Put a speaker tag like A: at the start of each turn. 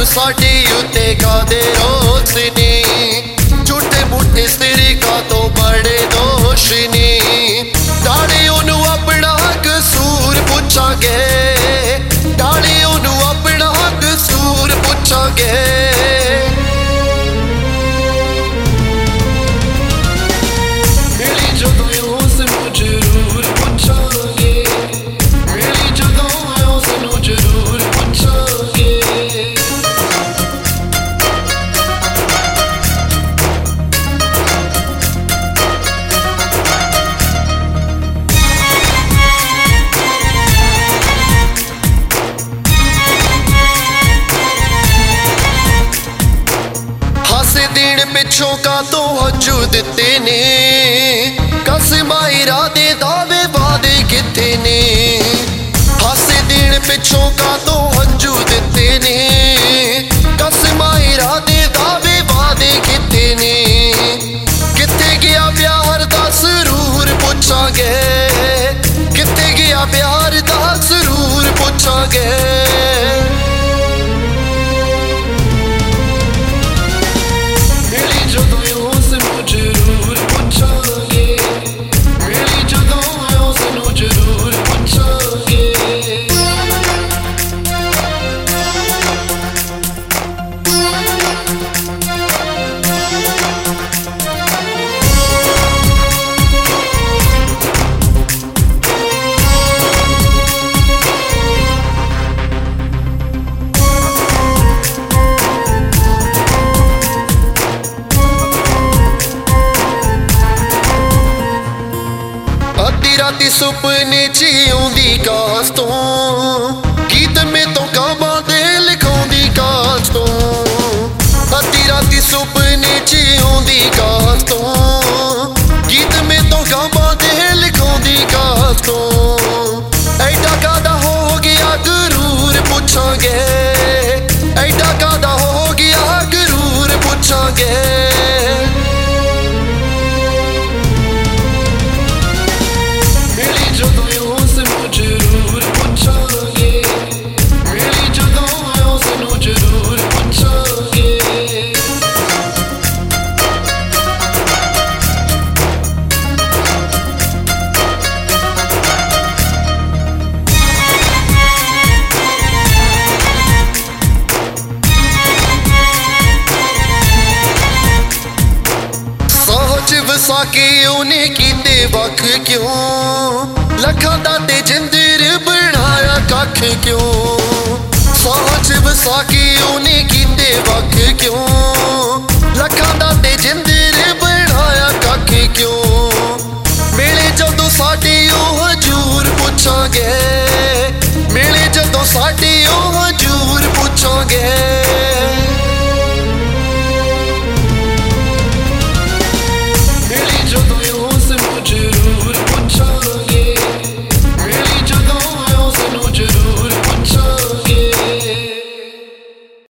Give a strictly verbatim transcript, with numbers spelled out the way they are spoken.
A: साडे उत्ते कादे रोस ने, झूठे मूठे सिर का तो बड़े दोष ने। डाले ओनू अपना कसूर पुछांगे, डाले ओनू अपना कसूर पुछांगे। मिली जदों उसनू जरूर पुछांगे, मिली जदों उसनू जरूर पुछांगे। दिन पिछों का तो हजू दिते ने, कसमां इरादे दावे वादे किथे ने। हासे दिन पिछों का तो हजू दिते ने, कसमां इरादे दावे वादे किथे ने। किथे गया प्यार दा जरूर पुछांगे, किथे गया प्यार दा जरूर पुछांगे। राती सुपने च आउंदी कास तो, गीत में तो काबां दे लिखाउंदी कास तो। अद्धी राती सुपने च आउंदी कास तो, गीत में तो काबां दे लिखाउंदी कास तो। ऐडा कादा हो गया गरूर पुछांगे, ऐडा कादा हो गया गरूर पुछांगे। वसा के उन्हें कीते वख क्यों, लखा दा ते जिंदर बनाया कख क्यों। सोच वसा के उन्हें कीते वख क्यों,